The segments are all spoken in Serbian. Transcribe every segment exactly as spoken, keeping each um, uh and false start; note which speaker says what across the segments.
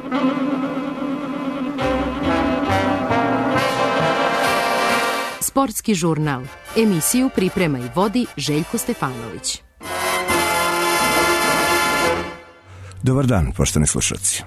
Speaker 1: Sportski žurnal. Emisiju priprema i vodi Željko Stefanović.
Speaker 2: Dobar dan, poštovani slušalci.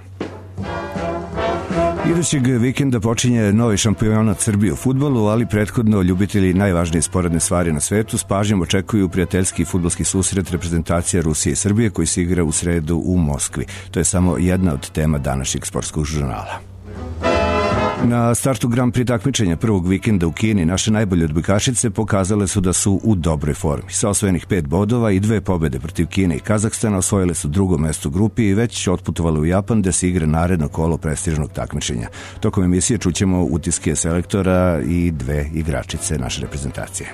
Speaker 2: Idućeg vikenda počinje novi šampionat Srbije u fudbalu, ali prethodno ljubitelji najvažnije sporedne stvari na svetu s pažnjom očekuju prijateljski fudbalski susret reprezentacija Rusije i Srbije koji se igra u sredu u Moskvi. To je samo jedna od tema današnjeg sportskog žurnala. Na startu Grand Prix takmičenja prvog vikenda u Kini naše najbolje odbojkašice pokazale su da su u dobroj formi. Sa osvojenih pet bodova i dve pobede protiv Kine i Kazahstana osvojile su drugo mesto u grupi i već otputovale u Japan da se igra naredno kolo prestižnog takmičenja. Tokom emisije čućemo utiske selektora i dve igračice naše reprezentacije.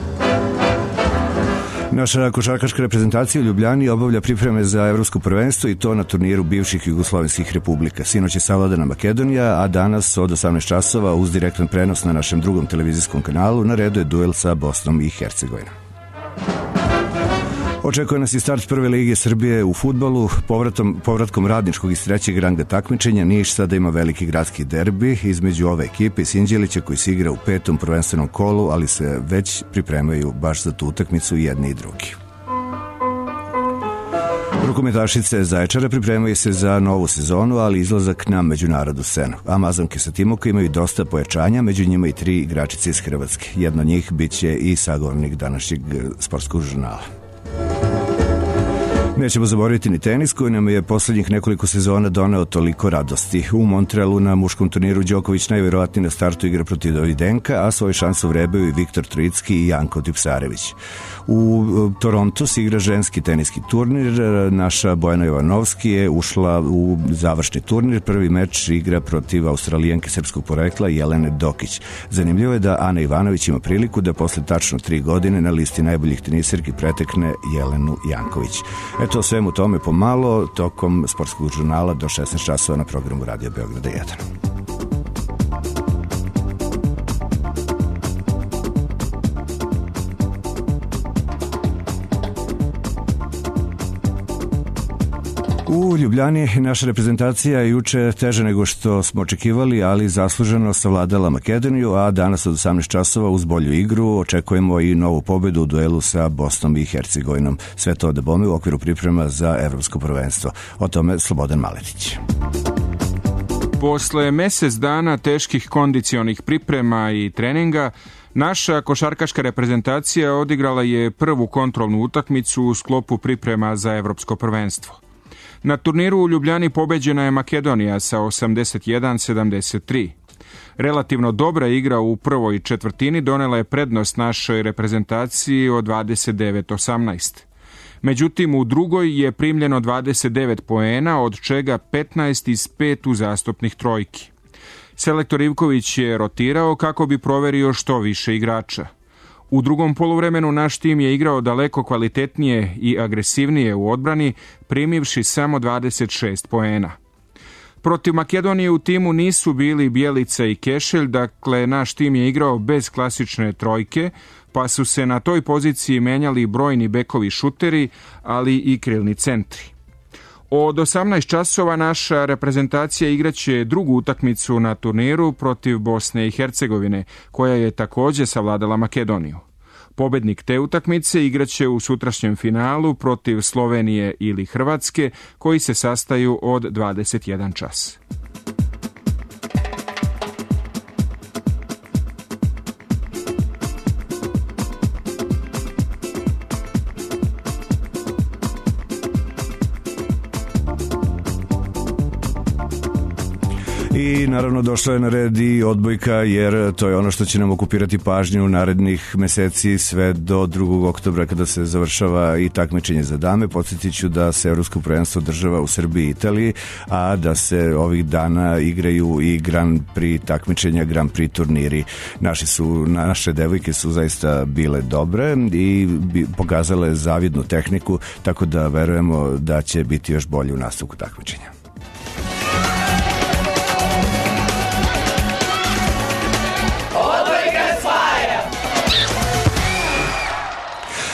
Speaker 2: Naša košarkaška reprezentacija u Ljubljani obavlja pripreme za evropsko prvenstvo i to na turniru bivših jugoslovenskih republika. Sinoć je savladana Makedonija, a danas od osamnaest časova uz direktan prenos na našem drugom televizijskom kanalu na redu je duel sa Bosnom i Hercegovinom. Očekuje nas i start prve lige Srbije u fudbalu. Povratom, povratkom radničkog iz trećeg ranga takmičenja Niš sada ima veliki gradski derbi između ove ekipe i Sinđelića koji se igra u petom prvenstvenom kolu, ali se već pripremaju baš za tu utakmicu jedni i drugi. Rukometašice Zaječara pripremaju se za novu sezonu, ali izlazak na međunarodnu scenu. Amazonke sa Timoka imaju dosta pojačanja, među njima i tri igračice iz Hrvatske. Jedna od njih biće i sagovornik današnjeg sportskog žurnala. Nećemo zaboraviti ni tenis koji nam je poslednjih nekoliko sezona doneo toliko radosti. U Montrealu na muškom turniru Đoković najverovatnije na startu igra protiv Davidenka, a svoju šansu vrebaju i Viktor Trojicki i Janko Tipsarević. U Torontu se igra ženski teniski turnir. Naša Bojana Jovanovski je ušla u završni turnir. Prvi meč igra protiv Australijanke srpskog porekla Jelene Dokić. Zanimljivo je da Ana Ivanović ima priliku da posle tačno tri godine na listi najboljih tenisirki pretekne Jelenu Janković. Eto, svemu tome pomalo tokom sportskog žurnala do šesnaest časova na programu Radio Beograda jedan. U Ljubljani naša reprezentacija juče teže nego što smo očekivali, ali zasluženo savladala Makedoniju, a danas od osamnaest časova uz bolju igru očekujemo i novu pobedu u duelu sa Bosnom i Hercegovinom. Sve to da bome u okviru priprema za evropsko prvenstvo. O tome Slobodan Maletić.
Speaker 3: Posle mesec dana teških kondicionih priprema i treninga, naša košarkaška reprezentacija odigrala je prvu kontrolnu utakmicu u sklopu priprema za evropsko prvenstvo. Na turniru u Ljubljani pobeđena je Makedonija sa osamdeset jedan sedamdeset tri. Relativno dobra igra u prvoj četvrtini donela je prednost našoj reprezentaciji od dvadeset devet osamnaest. Međutim, u drugoj je primljeno dvadeset devet poena, od čega petnaest iz pet uzastopnih trojki. Selektor Ivković je rotirao kako bi proverio što više igrača. U drugom poluvremenu naš tim je igrao daleko kvalitetnije i agresivnije u odbrani, primivši samo dvadeset šest poena. Protiv Makedonije u timu nisu bili Bjelica i Kešelj, dakle naš tim je igrao bez klasične trojke, pa su se na toj poziciji menjali brojni bekovi šuteri, ali i krilni centri. Od osamnaest časova naša reprezentacija igraće drugu utakmicu na turniru protiv Bosne i Hercegovine, koja je također savladala Makedoniju. Pobednik te utakmice igraće u sutrašnjem finalu protiv Slovenije ili Hrvatske, koji se sastaju od dvadeset jedan čas.
Speaker 2: I naravno došla je na red i odbojka, jer to je ono što će nam okupirati pažnju narednih meseci sve do drugog oktobra kada se završava i takmičenje za dame. Podsjetit ću da se evropsko prvenstvo država u Srbiji i Italiji, a da se ovih dana igraju i Grand Prix takmičenja, Grand Prix turniri. Naše, su, naše devojke su zaista bile dobre i pokazale zavidnu tehniku, tako da verujemo da će biti još bolje u nastavku takmičenja.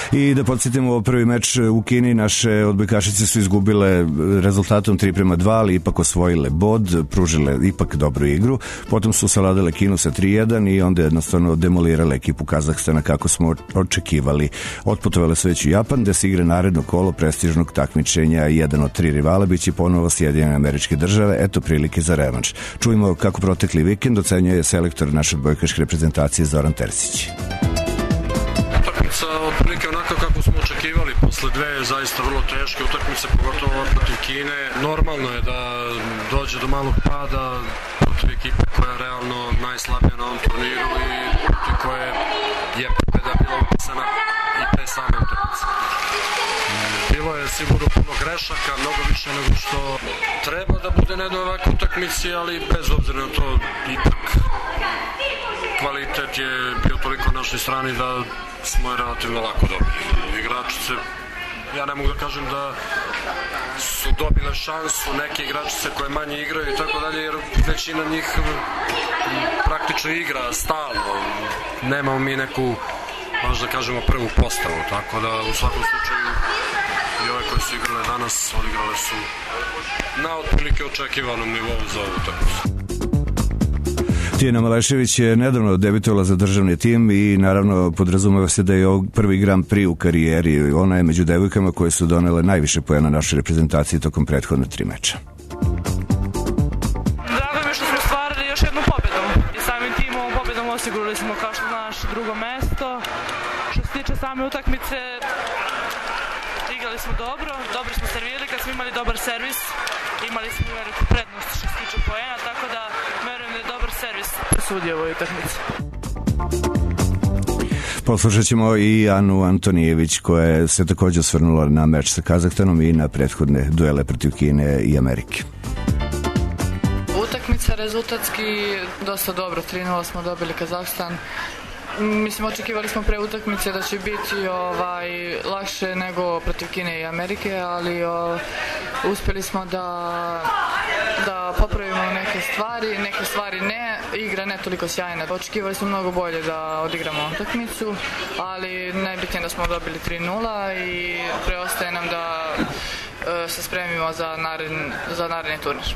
Speaker 2: I da podsjetimo, prvi meč u Kini, naše odbojkašice su izgubile rezultatom tri prema dva, ali ipak osvojile bod, pružile ipak dobru igru. Potom su savladale Kinu sa tri jedan i onda jednostavno demolirale ekipu Kazahstana kako smo očekivali. Otputovale su već u Japan, gde se igra naredno kolo prestižnog takmičenja. Jedan od tri rivala biće ponovo Sjedinjene Američke Države. Eto prilike za revanš. Čujemo kako protekli vikend ocenjuje selektor naše odbojkaške reprezentacije Zoran Terzić.
Speaker 4: Utakmica otprilike onako kako smo očekivali, posle dve zaista vrlo teške utakmice, pogotovo protiv Kine. Normalno je da dođe do malog pada protiv ekipe koja je realno najslabija na ovom turniru i protiv koje je pobeda bila upisana i pre same utakmice. Bilo je sigurno puno grešaka, mnogo više nego što treba da bude na jednoj ovakvoj utakmici, ali bez obzira na to ipak kvalitet je bio toliko na našoj strani da smo je relativno lako dobili. Igračice, ja ne mogu da kažem da su dobile šansu, neke igračice koje manje igraju i tako dalje, jer većina njih praktično igra stalno. Nemamo mi neku, možda kažemo, prvu postavu, tako da u svakom slučaju i ove koje su igrale danas, odigrale su na otprilike očekivanom nivou za ovu utakmicu.
Speaker 2: Tijana Malešević je nedavno debitovala za državni tim i naravno podrazumeva se da je ovo prvi Grand Prix u karijeri. Ona je među devojkama koje su donele najviše poena našoj reprezentaciji tokom prethodne tri meča.
Speaker 5: Drago mi je što smo ostvarili još jednu pobedu i samim tim ovom pobedom osigurali smo, kao što znaš, drugo mesto. Što se tiče same utakmice, igrali smo dobro, dobro smo servirali, kad smo imali dobar servis, imali smo veliku prednost što se tiče poena, tako da verujem da je dobar servis presudio ovoj utakmici.
Speaker 2: Poslušat ćemo i Anu Antonijević koja se također osvrnula na meč sa Kazahstanom i na prethodne duele protiv Kine i Amerike.
Speaker 6: Utakmica rezultatski dosta dobro, tri nula smo dobili Kazahstan. Mislim, očekivali smo pre utakmice da će biti ovaj, lakše nego protiv Kine i Amerike, ali o, uspjeli smo da, da popravimo neke stvari, neke stvari ne, igra ne toliko sjajna. Očekivali smo mnogo bolje da odigramo utakmicu, ali najbitnije da smo dobili tri nula i preostaje nam da e, se spremimo za naredni, za naredni turnir.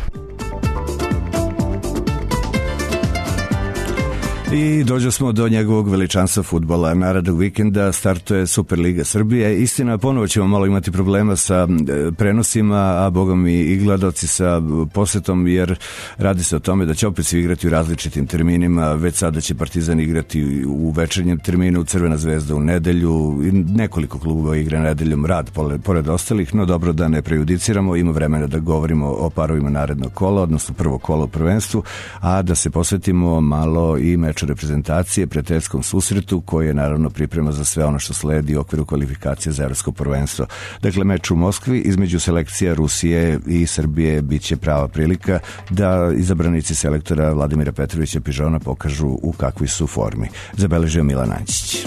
Speaker 2: I dođo smo do njegovog veličanstva fudbala. Narednog vikenda startuje Superliga Srbije. Istina, ponovo ćemo malo imati problema sa prenosima, a bogom i gledaoci sa posetom, jer radi se o tome da će opet svi igrati u različitim terminima. Već sada će Partizan igrati u večernjem terminu, Crvena zvezda u nedelju, nekoliko klubova igra nedeljom, Rad pored ostalih, no dobro da ne prejudiciramo, ima vremena da govorimo o parovima narednog kola, odnosno prvo kola u prvenstvu, a da se posvetimo malo i meč reprezentacije, prijateljskom susretu koji je naravno priprema za sve ono što sledi u okviru kvalifikacije za evropsko prvenstvo. Dakle, meč u Moskvi između selekcija Rusije i Srbije biće prava prilika da izabranici selektora Vladimira Petrovića Pižona pokažu u kakvi su formi. Zabeležio Milan Ančić.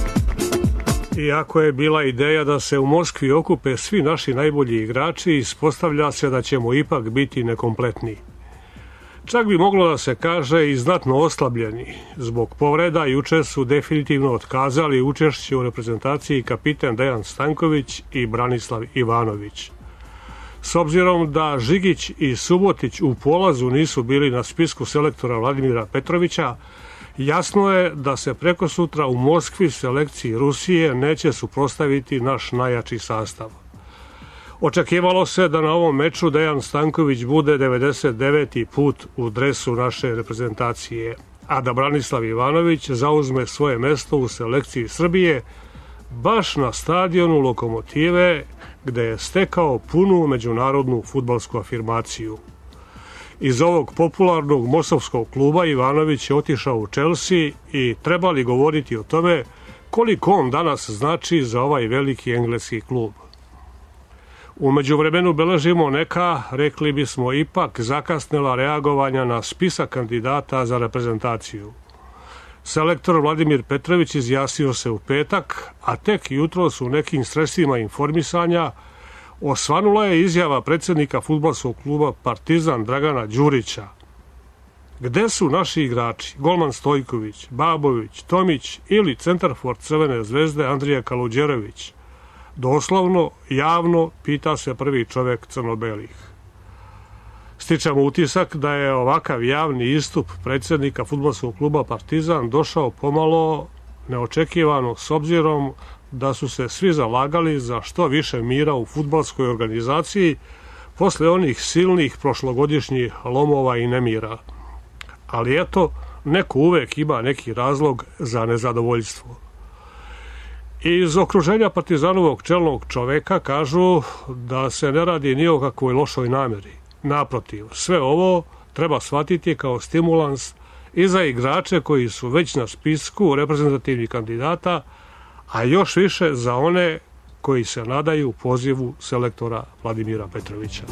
Speaker 7: Iako je bila ideja da se u Moskvi okupe svi naši najbolji igrači, ispostavlja se da ćemo ipak biti nekompletni. Čak bi moglo da se kaže i znatno oslabljeni. Zbog povreda juče su definitivno otkazali učešće u reprezentaciji kapitan Dejan Stanković i Branislav Ivanović. S obzirom da Žigić i Subotić u polazu nisu bili na spisku selektora Vladimira Petrovića, jasno je da se preko sutra u Moskvi selekciji Rusije neće suprotstaviti naš najjači sastav. Očekivalo se da na ovom meču Dejan Stanković bude devedeset deveti put u dresu naše reprezentacije, a da Branislav Ivanović zauzme svoje mesto u selekciji Srbije baš na stadionu Lokomotive, gde je stekao punu međunarodnu fudbalsku afirmaciju. Iz ovog popularnog mosovskog kluba Ivanović je otišao u Chelsea i treba li govoriti o tome koliko on danas znači za ovaj veliki engleski klub. U međuvremenu beležimo neka, rekli bismo ipak, zakasnela reagovanja na spisak kandidata za reprezentaciju. Selektor Vladimir Petrović izjasnio se u petak, a tek jutro su u nekim sredstvima informisanja osvanula je izjava predsjednika fudbalskog kluba Partizan Dragana Đurića. Gde su naši igrači? Golman Stojković, Babović, Tomić ili centarfor Crvene zvezde Andrija Kaluđerović? Doslovno, javno pita se prvi čovek crno-belih. Stičemo utisak da je ovakav javni istup predsjednika fudbalskog kluba Partizan došao pomalo neočekivano, s obzirom da su se svi zalagali za što više mira u fudbalskoj organizaciji posle onih silnih prošlogodišnjih lomova i nemira. Ali eto, neko uvek ima neki razlog za nezadovoljstvo. Iz okruženja Partizanovog čelnog čoveka kažu da se ne radi ni o kakvoj lošoj nameri. Naprotiv, sve ovo treba shvatiti kao stimulans i za igrače koji su već na spisku reprezentativnih kandidata, a još više za one koji se nadaju pozivu selektora Vladimira Petrovića.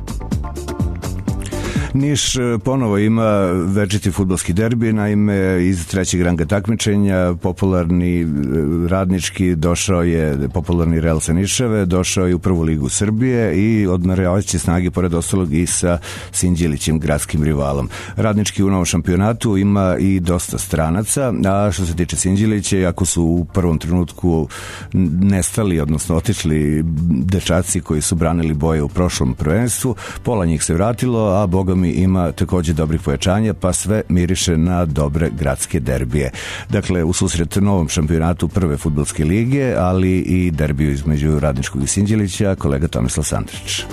Speaker 2: Niš ponovo ima večiti fudbalski derbi, naime iz trećeg ranga takmičenja popularni Radnički došao je, popularni Real sa Nišave, došao je u prvu ligu Srbije i odmeravajući snage pored ostalog i sa Sinđelićem, gradskim rivalom. Radnički u novom šampionatu ima i dosta stranaca, a što se tiče Sinđelića, iako su u prvom trenutku nestali, odnosno otišli dečaci koji su branili boje u prošlom prvenstvu, pola njih se vratilo, a boga ima takođe dobrih pojačanja, pa sve miriše na dobre gradske derbije. Dakle, u susret novom šampionatu prve fudbalske lige, ali i derbiju između Radničkog i Sinđelića, kolega Tomislav Sandrić.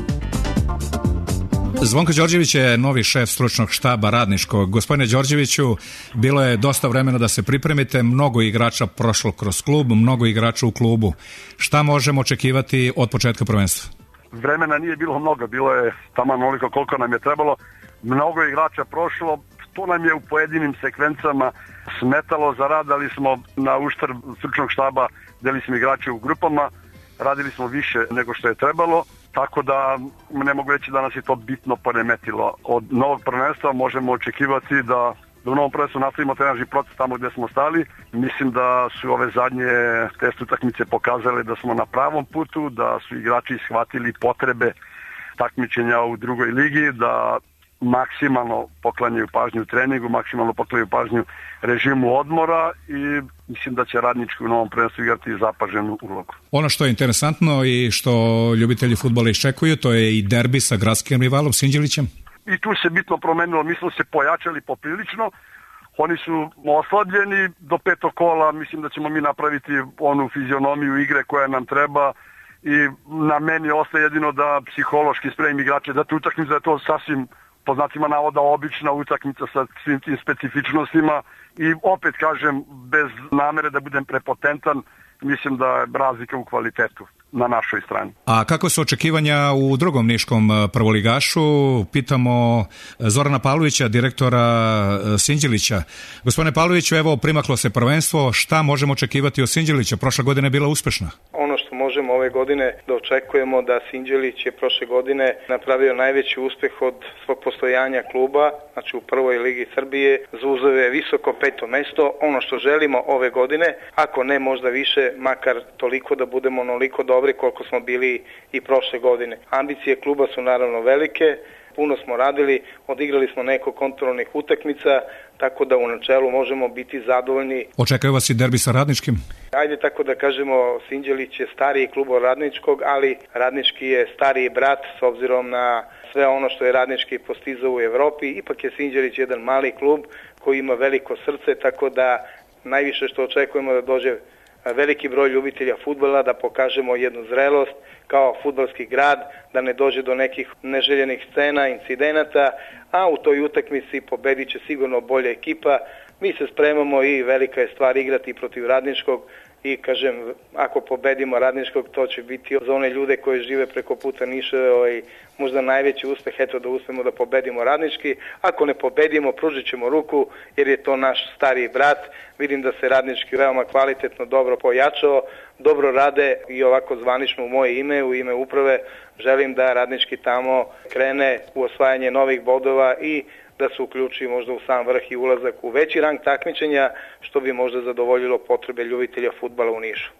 Speaker 8: Zvonko Đorđević je novi šef stručnog štaba Radničkog. Gospodine Đorđeviću, bilo je dosta vremena da se pripremite, mnogo igrača prošlo kroz klub, mnogo igrača u klubu. Šta možemo očekivati od početka prvenstva?
Speaker 9: Vremena nije bilo mnogo, bilo je tamo onoliko koliko nam je trebalo. Mnogo igrača prošlo, to nam je u pojedinim sekvencama smetalo za rad, ali smo na uštrb stručnog štaba delili smo igrače u grupama, radili smo više nego što je trebalo, tako da ne mogu reći da nas je to bitno poremetilo. Od novog prvenstva možemo očekivati da da u novom prvenstvu nastavimo trenažni proces tamo gde smo stali. Mislim da su ove zadnje test utakmice pokazale da smo na pravom putu, da su igrači shvatili potrebe takmičenja u drugoj ligi, da maksimalno poklanjaju pažnju treningu, maksimalno poklanjaju pažnju režimu odmora i mislim da će Radnički u novom prvenstvu igrati zapaženu ulogu.
Speaker 8: Ono što je interesantno i što ljubitelji fudbala iščekuju, to je i derbi sa gradskim rivalom Sinđelićem.
Speaker 9: I tu se bitno promenilo, mi smo se pojačali poprilično, oni su oslabljeni do petog kola, mislim da ćemo mi napraviti onu fizionomiju igre koja nam treba i na meni ostaje jedino da psihološki spremim igrače za tu utakmicu, da je to sasvim po znacima navoda obična utakmica sa svim tim specifičnostima i opet kažem, bez namere da budem prepotentan, mislim da je razlika u kvalitetu na našoj strani.
Speaker 8: A kako su očekivanja u drugom niškom prvoligašu? Pitamo Zorana Pavlovića, direktora Sinđelića. Gospodine Pavloviću, evo primaklo se prvenstvo, šta možemo očekivati od Sinđelića? Prošla godina je bila uspešna.
Speaker 10: Ono što možemo ove godine da očekujemo da Sinđelić je prošle godine napravio najveći uspeh od svog postojanja kluba, znači u prvoj ligi Srbije, zauzeo je visoko peto mesto. Ono što želimo ove godine, ako ne možda više, makar toliko da budemo onoliko dobri koliko smo bili i prošle godine. Ambicije kluba su naravno velike, puno smo radili, odigrali smo neko kontrolnih utakmica, tako da u načelu možemo biti zadovoljni.
Speaker 8: Očekaju vas i derbi sa Radničkim?
Speaker 10: Ajde tako da kažemo, Sinđelić je stariji klub od Radničkog, ali Radnički je stariji brat s obzirom na sve ono što je Radnički postizao u Evropi. Ipak je Sinđelić jedan mali klub koji ima veliko srce, tako da najviše što očekujemo da dođe veliki broj ljubitelja fudbala, da pokažemo jednu zrelost kao fudbalski grad, da ne dođe do nekih neželjenih scena, incidenata, a u toj utakmici pobedit će sigurno bolja ekipa. Mi se spremamo i velika je stvar igrati protiv Radničkog i kažem, ako pobedimo Radničkog, to će biti za one ljude koji žive preko puta Niša ovaj, možda najveći uspeh, eto da uspemo da pobedimo Radnički. Ako ne pobedimo, pružit ćemo ruku jer je to naš stariji brat. Vidim da se Radnički veoma kvalitetno dobro pojačao, dobro rade i ovako zvanično u moje ime, u ime uprave, želim da Radnički tamo krene u osvajanje novih bodova i da se uključi možda u sam vrh i ulazak u veći rang takmičenja, što bi možda zadovoljilo potrebe ljubitelja fudbala u Nišu.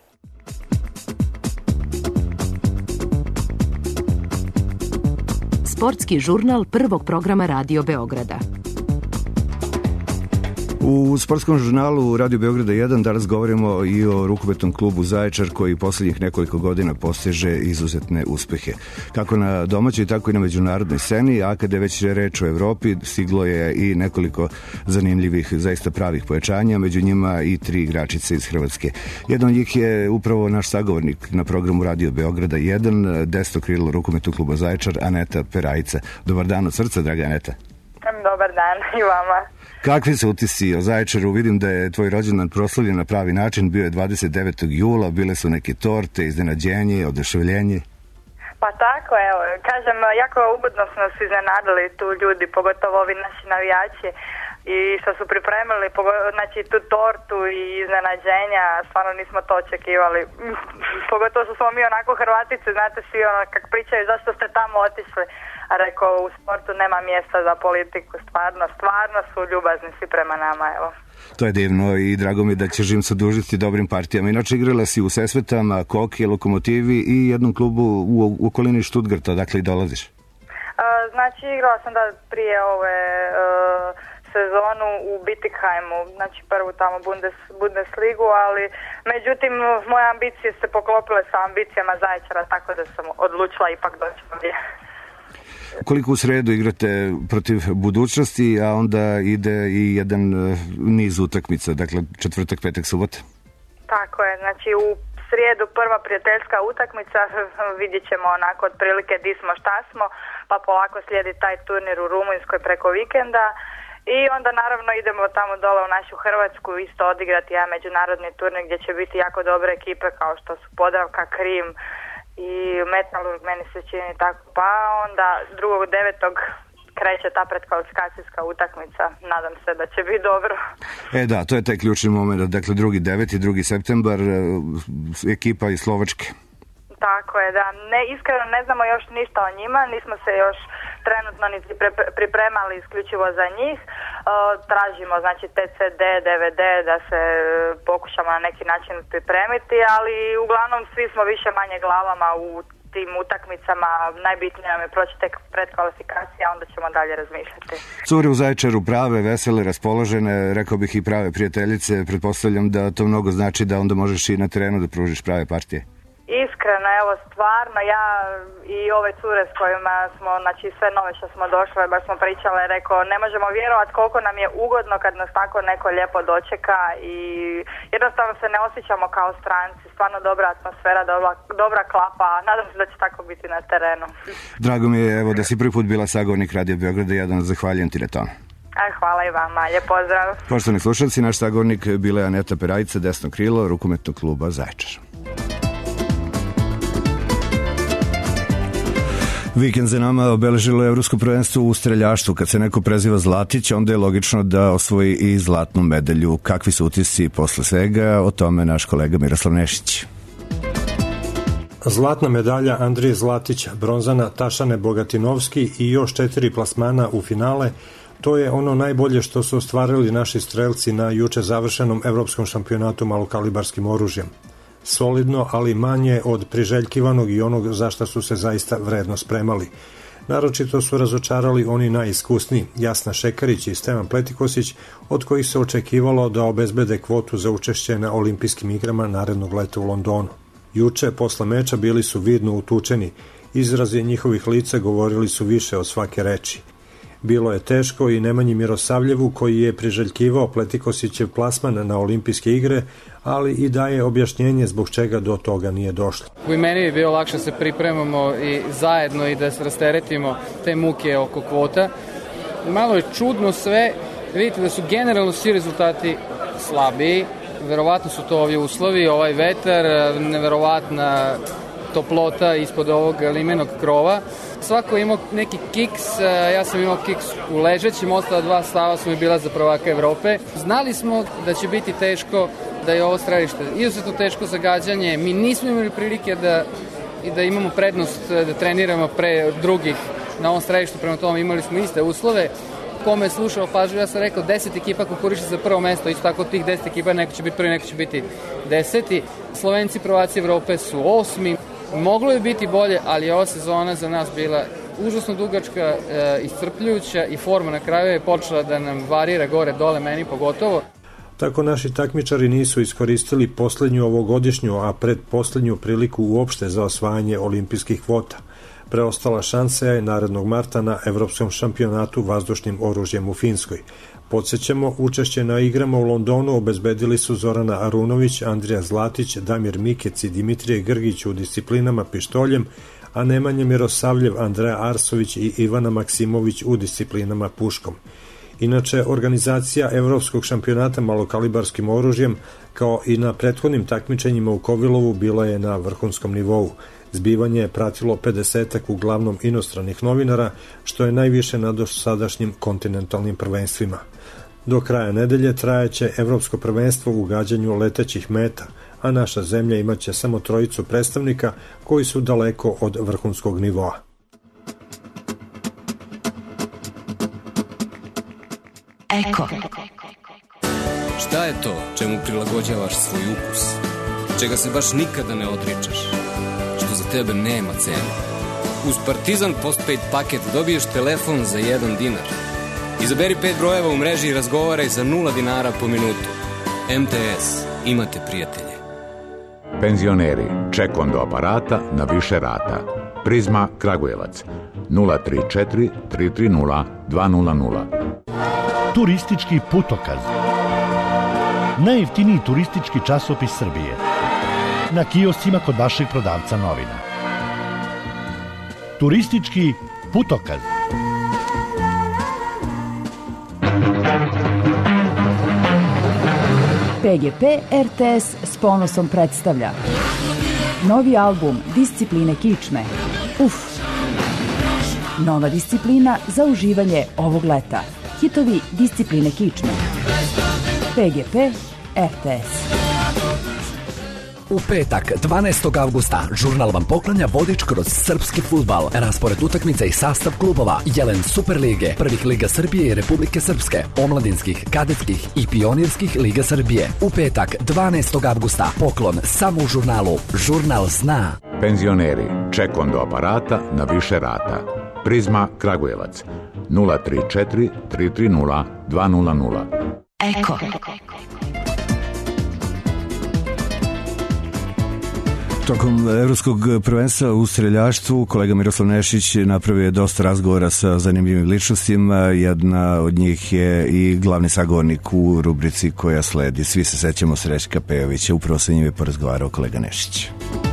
Speaker 1: Sportski žurnal prvog programa Radio Beograda.
Speaker 2: U sportskom žurnalu Radio Beograda jedan danas govorimo i o rukometnom klubu Zaječar koji poslednjih nekoliko godina postiže izuzetne uspehe. Kako na domaćoj, tako i na međunarodnoj sceni, a kada je već reč o Evropi, stiglo je i nekoliko zanimljivih, zaista pravih pojačanja, među njima i tri igračice iz Hrvatske. Jedan od njih je upravo naš sagovornik na programu Radio Beograda jedan, desno krilo rukometnog kluba Zaječar, Aneta Perajica. Dobar dan od srca, draga Aneta.
Speaker 11: Dobar dan i vama.
Speaker 2: Kakvi su utisci o Zaječaru? Vidim da je tvoj rođendan proslavljen na pravi način. Bio je dvadeset devetog jula, bile su neke torte, iznenađenje, oduševljenje.
Speaker 11: Pa tako, evo, kažem, jako ugodno smo se iznenadili tu ljudi, pogotovo ovi naši navijači i što su pripremili, znači tu tortu i iznenađenja, stvarno nismo to očekivali. Pogotovo što smo mi onako Hrvatice, znate, svi ono kak pričaju zašto ste tamo otišli. A rekao, u sportu nema mjesta za politiku, stvarno, stvarno su ljubazni svi prema nama, evo.
Speaker 2: To je divno i drago mi da ćeš im se odužiti dobrim partijama. Inače, igrala si u Sesvetama, Koki, Lokomotivi i jednom klubu u, u okolini Štutgarta, odakle i dolaziš?
Speaker 11: Uh, znači, igrala sam da prije ove uh, sezonu u Bietigheimu, znači prvu tamo Bundes, Bundesligu, ali međutim moje ambicije se poklopile sa ambicijama Zaječara, tako da sam odlučila ipak doći ovdje.
Speaker 2: Koliko u sredu igrate protiv Budućnosti, a onda ide i jedan niz utakmica, dakle četvrtak, petak, subota?
Speaker 11: Tako je, znači u srijedu prva prijateljska utakmica, vidjet ćemo onako otprilike di smo, šta smo, pa polako slijedi taj turnir u Rumunjskoj preko vikenda i onda naravno idemo tamo dole u našu Hrvatsku isto odigrati jedan međunarodni turnir gdje će biti jako dobre ekipe kao što su Podravka, Krim i Metalurg, meni se čini tako, pa onda drugog devetog kreće ta predkvalifikacijska utakmica, nadam se da će biti dobro.
Speaker 2: E da, to je taj ključni moment, dakle drugi deveti, drugi septembar, ekipa iz Slovačke.
Speaker 11: Tako je, da. Ne, iskreno ne znamo još ništa o njima, nismo se još trenutno ni pripremali isključivo za njih. E, tražimo znači T C D, D V D da se pokušamo na neki način pripremiti, ali uglavnom svi smo više manje glavama u tim utakmicama, najbitnije nam je proći tek predkvalifikacija, a onda ćemo dalje razmišljati.
Speaker 2: Cure u Zaječaru prave, vesele, raspoložene, rekao bih i prave prijateljice, pretpostavljam da to mnogo znači da onda možeš i na terenu da pružiš prave partije.
Speaker 11: Iskreno, evo, stvarno, ja i ove cure s kojima smo, znači sve nove što smo došle, baš smo pričale, rekao, ne možemo vjerovati koliko nam je ugodno kad nas tako neko lijepo dočeka i jednostavno se ne osjećamo kao stranci, stvarno dobra atmosfera, dobra, dobra klapa, nadam se da će tako biti na terenu.
Speaker 2: Drago mi je, evo, da si prvi put bila sagovornik Radio Beograda jedan, zahvaljujem ti na tome.
Speaker 11: Hvala i vama, lijep pozdrav.
Speaker 2: Poštovani slušalci, naš sagovornik bila je Aneta Perajica, desno krilo rukometnog kluba Zaječar. Vikend za nama obeležilo evropsko prvenstvo u streljaštvu. Kad se neko preziva Zlatić, onda je logično da osvoji i zlatnu medalju. Kakvi su utisci posle svega? O tome naš kolega Miroslav Nešić.
Speaker 12: Zlatna medalja Andrije Zlatića, bronzana Tašane Bogatinovski i još četiri plasmana u finale, to je ono najbolje što su ostvarili naši strelci na juče završenom evropskom šampionatu malokalibarskim oružjem. Solidno, ali manje od priželjkivanog i onog za šta su se zaista vredno spremali. Naročito su razočarali oni najiskusniji, Jasna Šekarić i Stevan Pletikosić, od kojih se očekivalo da obezbede kvotu za učešće na olimpijskim igrama narednog leta u Londonu. Juče, posle meča, bili su vidno utučeni. Izrazi njihovih lica govorili su više od svake reči. Bilo je teško i Nemanji Mirosavljevu, koji je priželjkivao Pletikosićev plasman na olimpijske igre, ali i daje objašnjenje zbog čega do toga nije došlo.
Speaker 13: U meni je bilo lakše se pripremamo i zajedno i da se rasteretimo te muke oko kvota. Malo je čudno sve, vidite da su generalno svi rezultati slabiji, verovatno su to ovi uslovi, ovaj vetar, neverovatna toplota ispod ovog limenog krova. Svako je imao neki kiks, ja sam imao kiks u ležećim, ostala dva stava su mi bila za prvaka Evrope. Znali smo da će biti teško, da je ovo strelište izuzetno teško zagađanje, mi nismo imali prilike da, da imamo prednost da treniramo pre drugih na ovom strelištu, prema tome imali smo iste uslove. Kome je slušao pažljivo, ja sam rekao deset ekipa konkuriše za prvo mesto, isto tako tih deset ekipa neko će biti prvi, neko će biti deseti. Slovenci prvaci Evrope su osmi. Moglo je biti bolje, ali ova sezona za nas bila užasno dugačka, e, iscrpljujuća i forma na kraju je počela da nam varira gore dole, meni pogotovo.
Speaker 12: Tako naši takmičari nisu iskoristili poslednju ovogodišnju, a predposlednju priliku uopšte za osvajanje olimpijskih kvota. Preostala šansa je narednog marta na Evropskom šampionatu vazdušnim oružjem u Finskoj. Podsjećamo, učešće na igrama u Londonu obezbedili su Zorana Arunović, Andrija Zlatić, Damir Mikec i Dimitrije Grgić u disciplinama pištoljem, a Nemanja Mirosavljev, Andreja Arsović i Ivana Maksimović u disciplinama puškom. Inače, organizacija Evropskog šampionata malokalibarskim oružjem, kao i na prethodnim takmičenjima u Kovilovu, bila je na vrhunskom nivou. Zbivanje je pratilo pedesetak uglavnom inostranih novinara, što je najviše na dosadašnjim kontinentalnim prvenstvima. Do kraja nedelje trajaće Evropsko prvenstvo u gađanju letećih meta, a naša zemlja imaće samo trojicu predstavnika koji su daleko od vrhunskog nivoa.
Speaker 14: Eko. Šta je to čemu prilagođavaš svoj ukus? Čega se baš nikada ne odričeš? Što za tebe nema cenu? Uz Partizan Postpaid paket dobiješ telefon za jedan dinar. Izaberi pet brojeva u mreži i razgovaraj za nula dinara po minutu. M T S. Imate prijatelje.
Speaker 15: Penzioneri. Ček do aparata na više rata. Prizma Kragujevac. nula tri četiri tri tri nula dva nula nula.
Speaker 16: Turistički putokaz. Najjeftiniji turistički časopis Srbije. Na kioscima kod vašeg prodavca novina. Turistički putokaz.
Speaker 17: P G P R T S s ponosom predstavlja novi album Discipline kičme. Uf! Nova disciplina za uživanje ovog leta. Hitovi Discipline kičme. P G P R T S.
Speaker 18: U petak, dvanaestog avgusta, žurnal vam poklanja vodič kroz srpski fudbal. Raspored utakmica i sastav klubova Jelen Superlige, prvih Liga Srbije i Republike Srpske, omladinskih, kadetskih i pionirskih Liga Srbije. U petak, dvanaestog avgusta, poklon samo u žurnalu. Žurnal zna.
Speaker 15: Penzioneri. Ček do aparata na više rata. Prizma Kragujevac. nula tri četiri tri tri nula dva nula nula.
Speaker 14: Eko.
Speaker 2: Tokom evropskog prvenstva u streljaštvu kolega Miroslav Nešić napravio je dosta razgovora sa zanimljivim ličnostima. Jedna od njih je i glavni sagovornik u rubrici koja sledi. Svi se sećamo Srećka Pejovića. Upravo sa njim je porazgovarao kolega Nešić.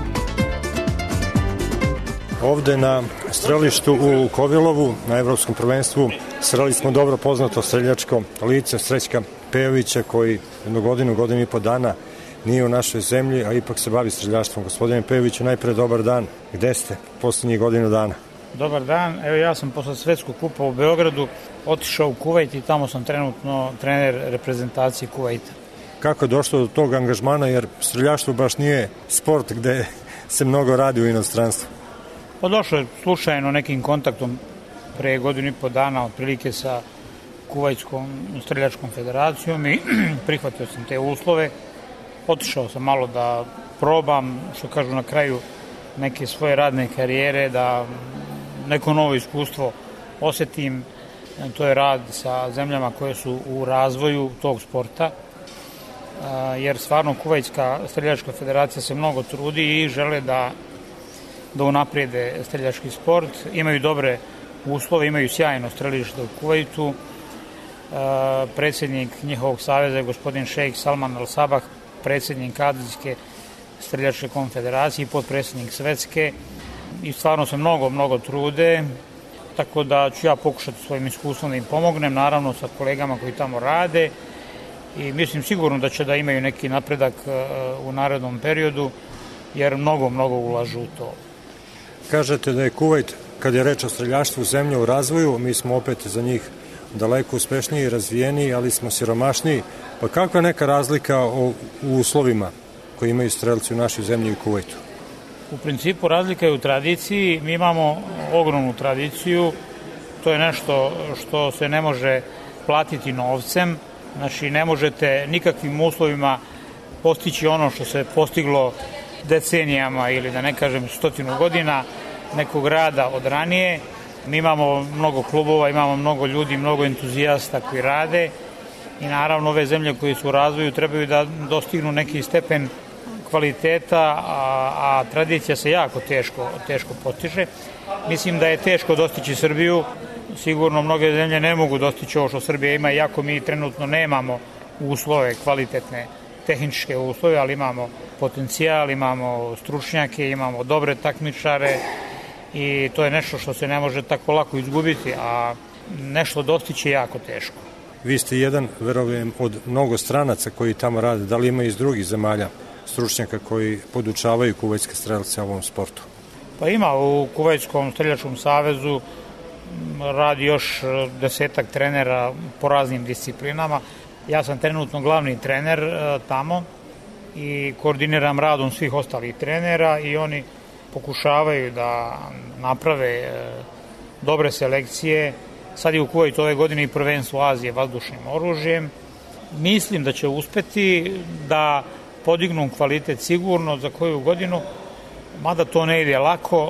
Speaker 12: Ovde na strelištu u Kovilovu, na evropskom prvenstvu, sreli smo dobro poznato streljačko lice Srećka Pejovića, koji jednu godinu, godinu i po dana nije u našoj zemlji, a ipak se bavi streljaštvom. Gospodine Pejoviću, najpre dobar dan. Gde ste poslednjih godinu dana?
Speaker 19: Dobar dan. Evo, ja sam posle Svetskog kupa u Beogradu otišao u Kuvajt i tamo sam trenutno trener reprezentacije Kuvajta.
Speaker 12: Kako je došlo do tog angažmana, jer streljaštvo baš nije sport gde se mnogo radi u inostranstvu?
Speaker 19: Pa došlo je slučajno nekim kontaktom pre godinu i po dana otprilike sa Kuvajtskom streljačkom federacijom i prihvatio sam te uslove. Otišao sam malo da probam, što kažu na kraju, neke svoje radne karijere, da neko novo iskustvo osetim. To je rad sa zemljama koje su u razvoju tog sporta, jer stvarno Kuvajtska streljačka federacija se mnogo trudi i žele da da unaprijede streljački sport. Imaju dobre uslove, imaju sjajno strelište u Kuvajtu. Predsjednik njihovog saveza je gospodin šejk Salman Al-Sabah, predsjednik Azijske streljačke konfederacije i podpredsjednik Svetske. I stvarno se mnogo, mnogo trude, tako da ću ja pokušati svojim iskustvom da im pomognem, naravno sa kolegama koji tamo rade i mislim sigurno da će da imaju neki napredak u narednom periodu, jer mnogo, mnogo ulažu u to.
Speaker 12: Kažete da je Kuvajt, kad je reč o streljaštvu, zemlja u razvoju, mi smo opet za njih daleko uspešniji i razvijeniji, ali smo siromašniji. Pa kakva je neka razlika u uslovima koji imaju strelci u našoj zemlji i Kuvajtu?
Speaker 19: U principu razlika je u tradiciji. Mi imamo ogromnu tradiciju. To je nešto što se ne može platiti novcem. Znači, ne možete nikakvim uslovima postići ono što se postiglo decenijama ili da ne kažem stotinu godina nekog rada od ranije. Mi imamo mnogo klubova, imamo mnogo ljudi, mnogo entuzijasta koji rade i naravno ove zemlje koje su u razvoju trebaju da dostignu neki stepen kvaliteta, a, a tradicija se jako teško, teško postiže. Mislim da je teško dostići Srbiju, sigurno mnoge zemlje ne mogu dostići ovo što Srbija ima, iako mi trenutno nemamo uslove, kvalitetne tehničke uslove, ali imamo potencijal, imamo stručnjake, imamo dobre takmičare i to je nešto što se ne može tako lako izgubiti, a nešto dostići je jako teško.
Speaker 12: Vi ste jedan, verujem, od mnogo stranaca koji tamo rade. Da li ima iz drugih zemalja stručnjaka koji podučavaju kuvajtske strelce ovom sportu?
Speaker 19: Pa ima, u Kuvajtskom streljačkom savezu radi još desetak trenera po raznim disciplinama. Ja sam trenutno glavni trener tamo i koordiniram radom svih ostalih trenera i oni pokušavaju da naprave dobre selekcije. Sad je u Kuvajtu ove godine i prvenstvo Azije vazdušnim oružjem. Mislim da će uspeti da podignu kvalitet sigurno za koju godinu, mada to ne ide lako.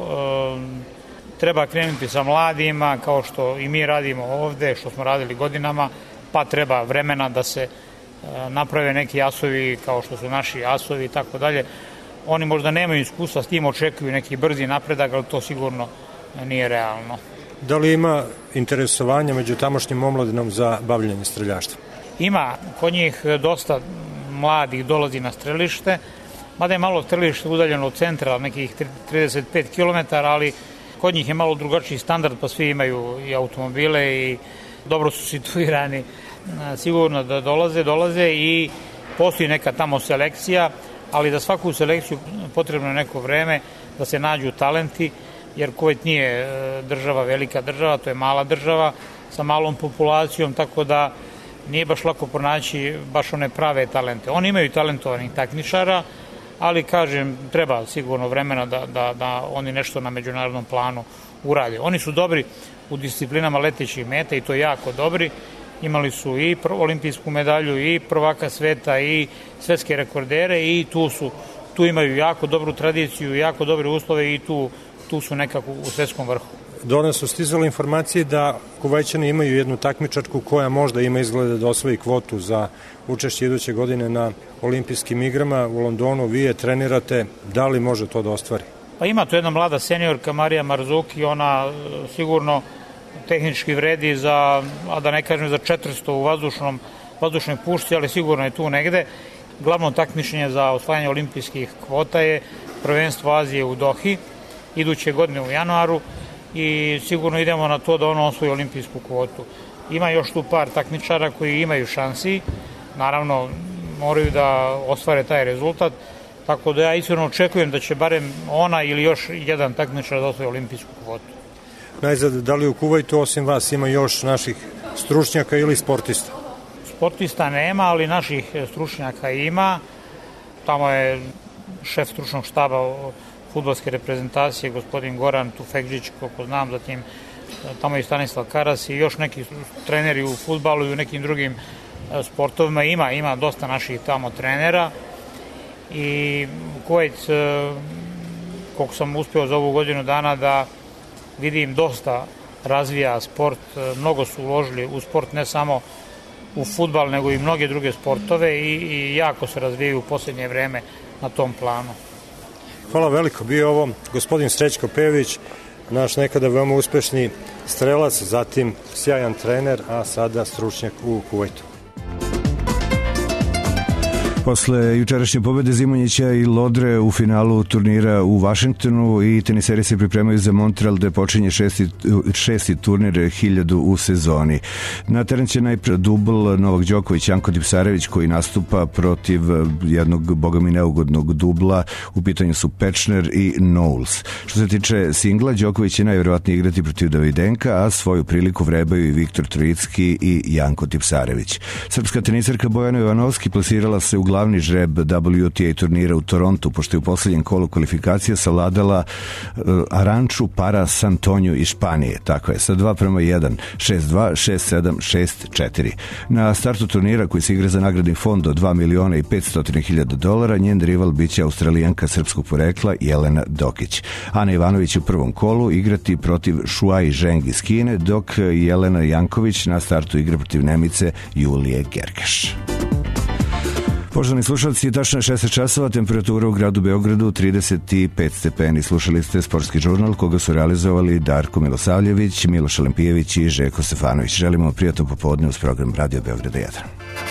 Speaker 19: Treba krenuti sa mladima, kao što i mi radimo ovde, što smo radili godinama, pa treba vremena da se naprave neki asovi kao što su naši asovi i tako dalje. Oni možda nemaju iskustva, s tim očekuju neki brzi napredak, ali to sigurno nije realno.
Speaker 12: Da li ima interesovanja među tamošnjim omladinom za bavljenje streljaštva?
Speaker 19: Ima, kod njih dosta mladih dolazi na strelište, mada je malo strelište udaljeno od centra, nekih trideset pet kilometara, ali kod njih je malo drugačiji standard, pa svi imaju i automobile i dobro su situirani. Sigurno da dolaze, dolaze i postoji neka tamo selekcija, ali za svaku selekciju potrebno je neko vreme da se nađu talenti, jer Kuvajt nije država, velika država, to je mala država sa malom populacijom, tako da nije baš lako pronaći baš one prave talente. Oni imaju talentovanih takmičara, ali kažem, treba sigurno vremena da, da, da oni nešto na međunarodnom planu urade. Oni su dobri u disciplinama letećih meta i to jako dobri. Imali su i olimpijsku medalju, i prvaka sveta, i svetske rekordere i tu su, tu imaju jako dobru tradiciju, jako dobre uslove i tu, tu su nekako u svetskom vrhu.
Speaker 12: Do nas su stizale informacije da Kuvajćani imaju jednu takmičarku koja možda ima izgleda da osvoji kvotu za učešće iduće godine na olimpijskim igrama u Londonu. Vi je trenirate, da li može to da ostvari?
Speaker 19: Pa ima to jedna mlada seniorka Marija Marzuki, ona sigurno tehnički vredi za, a da ne kažem za četiristo u vazdušnom, vazdušnoj pušci, ali sigurno je tu negde. Glavno takmičenje za osvajanje olimpijskih kvota je prvenstvo Azije u Dohi, iduće godine u januaru, i sigurno idemo na to da ono osvoji olimpijsku kvotu. Ima još tu par takmičara koji imaju šansi, naravno moraju da ostvare taj rezultat, tako da ja iskreno očekujem da će barem ona ili još jedan takmičar da osvoji olimpijsku kvotu.
Speaker 12: Najzad, da li u Kuvajtu osim vas ima još naših stručnjaka ili sportista?
Speaker 19: Sportista nema, ali naših stručnjaka ima. Tamo je šef stručnog štaba fudbalske reprezentacije, gospodin Goran Tufekđić, koliko znam, zatim tamo je Stanislav Karas i još neki treneri u fudbalu i u nekim drugim sportovima. Ima, ima dosta naših tamo trenera i Kuvajt, koliko sam uspeo za ovu godinu dana da vidim, dosta razvija sport, mnogo su uložili u sport, ne samo u fudbal, nego i mnoge druge sportove i, i jako se razvijaju u posljednje vreme na tom planu.
Speaker 12: Hvala veliko. Bio je ovo gospodin Srećko Pejović, naš nekada veoma uspešni strelac, zatim sjajan trener, a sada stručnjak u Kuvajtu.
Speaker 2: Posle jučerašnje pobede Zimonjića i Lodre u finalu turnira u Vašingtonu i teniseri se pripremaju za Montreal gde počinje šesti, šesti turnir hiljadu u sezoni. Na teren će najpre dubl Novak Đoković, Janko Tipsarević koji nastupa protiv jednog bogami neugodnog dubla. U pitanju su Pečner i Knowles. Što se tiče singla, Đoković će najvjerovatnije igrati protiv Davidenka, a svoju priliku vrebaju i Viktor Trojicki i Janko Tipsarević. Srpska tenisarka Bojana Jovanovski plasirala se u glavni žreb W T A turnira u Torontu, pošto je u poslednjem kolu kvalifikacija savladala uh, Aranču Para Santonju iz Španije. Tako je, sa dva prema jedan, šest dva, šest sedam, šest četiri. Na startu turnira koji se igra za nagradni fond od dva miliona i petsto hiljada dolara, njen rival biće Australijanka srpskog porekla Jelena Dokić. Ana Ivanović u prvom kolu igrati protiv Shuai Zheng iz Kine, dok Jelena Janković na startu igra protiv Nemice Julije Gergeš. Poštovani slušalci, tačno je šesnaest časova, temperatura u gradu Beogradu trideset pet stepeni. Slušali ste Sportski žurnal koga su realizovali Darko Milosavljević, Miloš Alempijević i Željko Stefanović. Želimo prijatno popodne uz program Radio Beograda jedan.